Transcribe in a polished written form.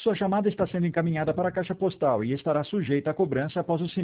Sua chamada está sendo encaminhada para a caixa postal e estará sujeita a cobrança após o